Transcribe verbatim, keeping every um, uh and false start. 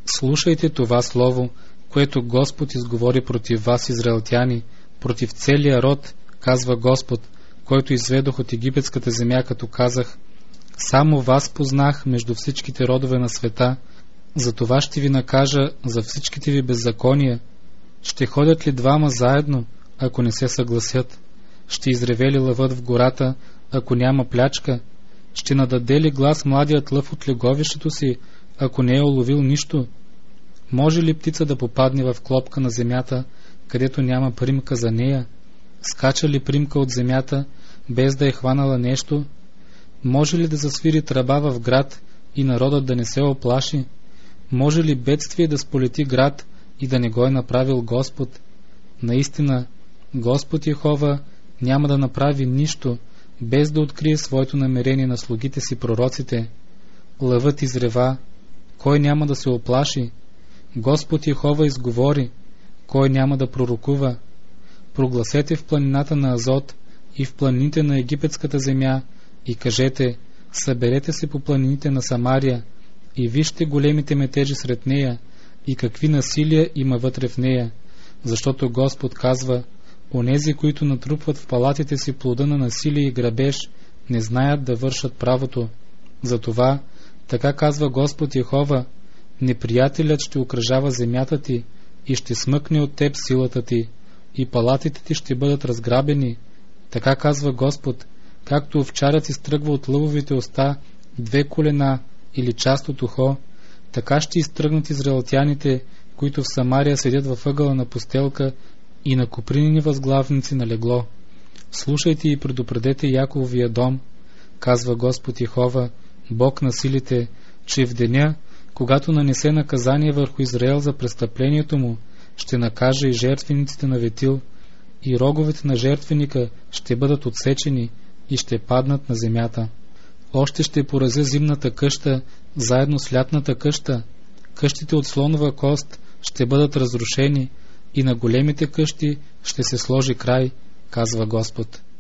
Слушайте това слово, което Господ изговори против вас, израелтяни, против целия род, казва Господ, който изведох от египетската земя, като казах: само вас познах между всичките родове на света, затова ще ви накажа за всичките ви беззакония. Ще ходят ли двама заедно, ако не се съгласят? Ще изреве ли лъвът в гората, ако няма плячка? Ще нададе ли глас младият лъв от леговището си, ако не е уловил нищо? Може ли птица да попадне в клопка на земята, където няма примка за нея? Скача ли примка от земята, без да е хванала нещо? Може ли да засвири тръба в град и народът да не се оплаши? Може ли бедствие да сполети град и да не го е направил Господ? Наистина, Господ Йехова няма да направи нищо, без да открие своето намерение на слугите си пророците. Лъвът изрева, кой няма да се оплаши? Господ Йехова изговори, кой няма да пророкува? Прогласете в планината на Азот и в планините на египетската земя и кажете: съберете се по планините на Самария и вижте големите метежи сред нея и какви насилия има вътре в нея, защото Господ казва: онези, които натрупват в палатите си плода на насилие и грабеж, не знаят да вършат правото. Затова, така казва Господ Йехова, неприятелят ще окръжава земята ти и ще смъкне от теб силата ти, и палатите ти ще бъдат разграбени. Така казва Господ, както овчарят изтръгва от лъвовите уста две колена или част от ухо, така ще изтръгнат израелтяните, които в Самария седят във ъгъла на постелка и на копринени възглавници на легло. Слушайте и предупредете Якововия дом, казва Господ Йехова, Бог на силите, че в деня, когато нанесе наказание върху Израел за престъплението му, ще накаже и жертвениците на ветил, и роговете на жертвеника ще бъдат отсечени и ще паднат на земята. Още ще поразя зимната къща, заедно с лятната къща. Къщите от слонова кост ще бъдат разрушени и на големите къщи ще се сложи край, казва Господ.